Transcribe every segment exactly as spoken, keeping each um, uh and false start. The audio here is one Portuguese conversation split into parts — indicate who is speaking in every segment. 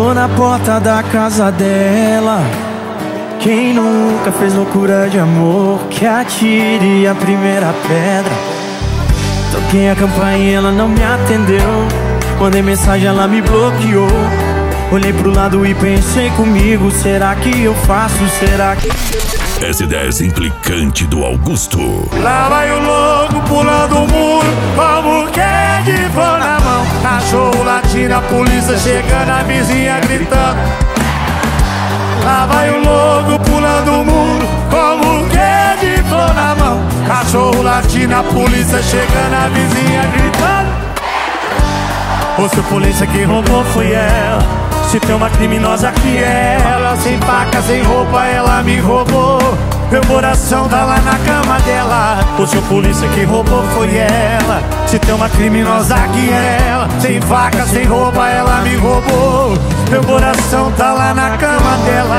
Speaker 1: Tô na porta da casa dela. Quem nunca fez loucura de amor, que atire a primeira pedra. Toquei a campainha, ela não me atendeu. Mandei mensagem, ela me bloqueou. Olhei pro lado e pensei comigo, será que eu faço, será que...
Speaker 2: S dez implicante do Augusto.
Speaker 3: Lá vai o louco pulando o muro, como que é de flor na mão. Cachorro latindo, a polícia chegando, a vizinha gritando. Lá vai o louco pulando o muro, como que é de flor na mão. Cachorro latindo, a polícia chegando, a vizinha gritando. Ou se a polícia que roubou foi ela, se tem uma criminosa que é ela. Sem faca, sem roupa, ela me roubou. Meu coração tá lá na cama dela. Ou se a polícia que roubou foi ela, se tem uma criminosa que é ela. Sem faca, sem roupa, ela me roubou. Meu coração tá lá na cama dela.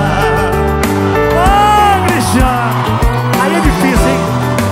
Speaker 3: Ô, Cristiano, aí é difícil, hein?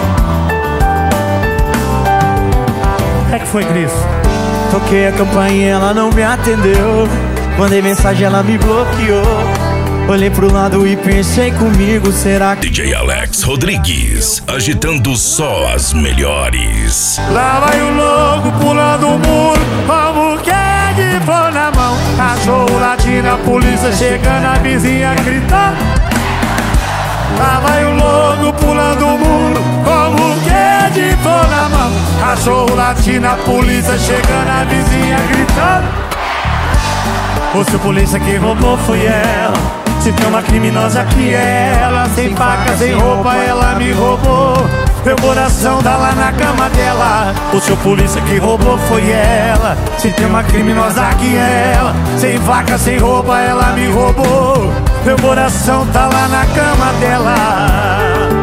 Speaker 3: O que é que foi, Cris?
Speaker 1: Toquei a campainha, ela não me atendeu. Mandei mensagem, ela me bloqueou. Olhei pro lado e pensei comigo, será que...
Speaker 2: D J Alex Rodrigues, agitando só as melhores.
Speaker 3: Lá vai o louco pulando o muro, como que é de flor na mão. Cachorro latindo, a polícia chegando, a vizinha gritando. Lá vai o louco pulando o muro, como que é de flor na mão. Cachorro latindo, a polícia chegando, a vizinha gritando. Ou se a polícia que roubou foi ela, se tem uma criminosa que é ela. Sem faca, sem roupa, ela me roubou. Meu coração tá lá na cama dela. Ou se a polícia que roubou foi ela, se tem uma criminosa que é ela. Sem faca, sem roupa, ela me roubou. Meu coração tá lá na cama dela.